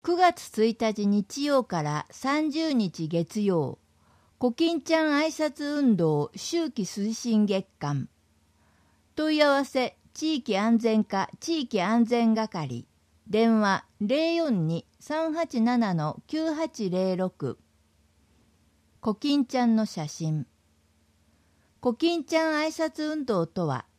月1日日曜から30日月曜、コキンちゃん挨拶運動秋季推進月間。問い合わせ地域安全課地域安全係、電話 042-387-9806。コキンちゃんの写真。コキンちゃん挨拶運動とは、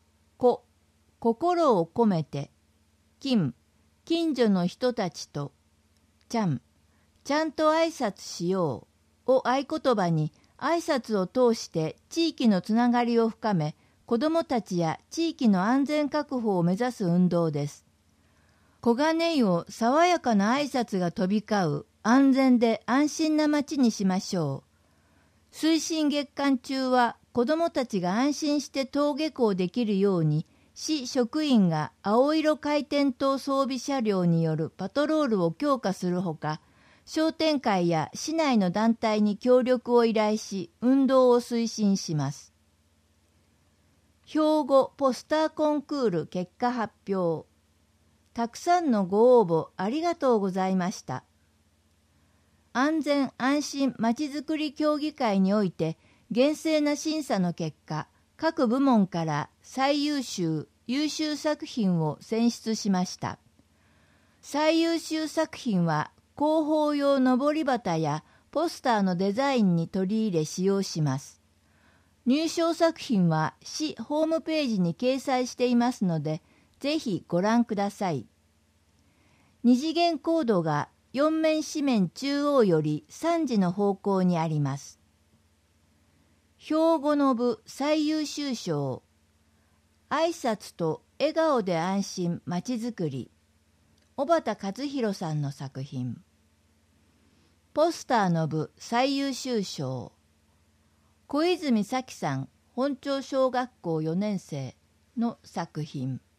心を込めて、近所の人たちと、ちゃんと挨拶しようを合言葉に、挨拶を通して地域のつながりを深め、子どもたちや地域の安全確保を目指す運動です。小金井を爽やかな挨拶が飛び交う安全で安心な街にしましょう。推進月間中は子どもたちが安心して登下校できるように、市職員が青色回転灯装備車両によるパトロールを強化するほか、商店会や市内の団体に協力を依頼し、運動を推進します。兵庫ポスターコンクール結果発表。たくさんのご応募ありがとうございました。安全安心まちづくり協議会において、厳正な審査の結果、各部門から最優秀作品を選出しました。最優秀作品は広報用のぼり旗やポスターのデザインに取り入れ使用します。入賞作品は市ホームページに掲載していますので、ぜひご覧ください。二次元コードが4面紙面中央より3時の方向にあります。兵庫の部最優秀賞、挨拶と笑顔で安心まちづくり、小畑和弘さんの作品。ポスターの部最優秀賞、小泉咲さん本町小学校4年生の作品。